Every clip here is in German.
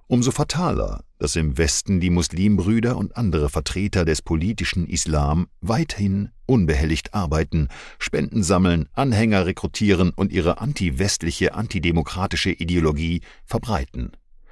Umso fataler, dass im Westen die Muslimbrüder und andere Vertreter des politischen Islam weiterhin unbehelligt arbeiten, Spenden sammeln, Anhänger rekrutieren und ihre anti-westliche, antidemokratische Ideologie verbreiten.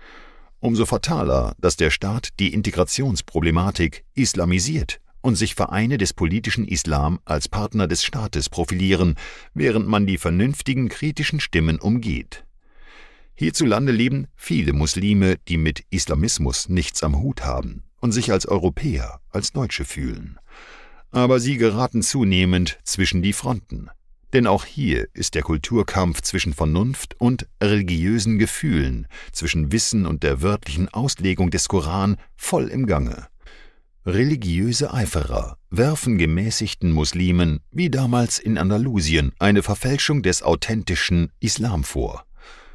Umso fataler, dass der Staat die Integrationsproblematik islamisiert und sich Vereine des politischen Islam als Partner des Staates profilieren, während man die vernünftigen kritischen Stimmen umgeht. Hierzulande leben viele Muslime, die mit Islamismus nichts am Hut haben und sich als Europäer, als Deutsche fühlen. Aber sie geraten zunehmend zwischen die Fronten. Denn auch hier ist der Kulturkampf zwischen Vernunft und religiösen Gefühlen, zwischen Wissen und der wörtlichen Auslegung des Koran voll im Gange. Religiöse Eiferer werfen gemäßigten Muslimen, wie damals in Andalusien, eine Verfälschung des authentischen Islam vor.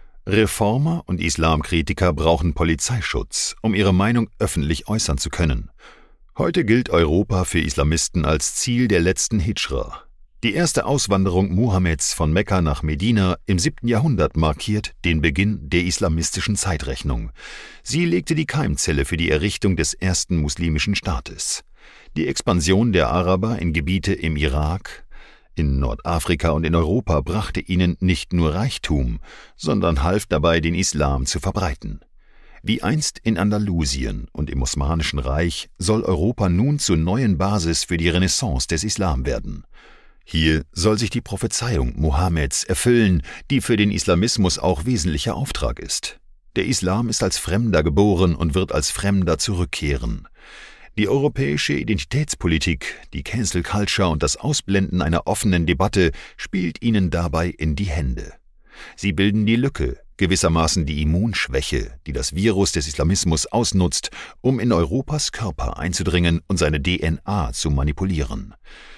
Reformer und Islamkritiker brauchen Polizeischutz, um ihre Meinung öffentlich äußern zu können. Heute gilt Europa für Islamisten als Ziel der letzten Hidschra. Die erste Auswanderung Mohammeds von Mekka nach Medina im 7. Jahrhundert markiert den Beginn der islamistischen Zeitrechnung. Sie legte die Keimzelle für die Errichtung des ersten muslimischen Staates. Die Expansion der Araber in Gebiete im Irak, in Nordafrika und in Europa brachte ihnen nicht nur Reichtum, sondern half dabei, den Islam zu verbreiten. Wie einst in Andalusien und im Osmanischen Reich soll Europa nun zur neuen Basis für die Renaissance des Islam werden. Hier soll sich die Prophezeiung Mohammeds erfüllen, die für den Islamismus auch wesentlicher Auftrag ist. Der Islam ist als Fremder geboren und wird als Fremder zurückkehren. Die europäische Identitätspolitik, die Cancel Culture und das Ausblenden einer offenen Debatte spielt ihnen dabei in die Hände. Sie bilden die Lücke, gewissermaßen die Immunschwäche, die das Virus des Islamismus ausnutzt, um in Europas Körper einzudringen und seine DNA zu manipulieren.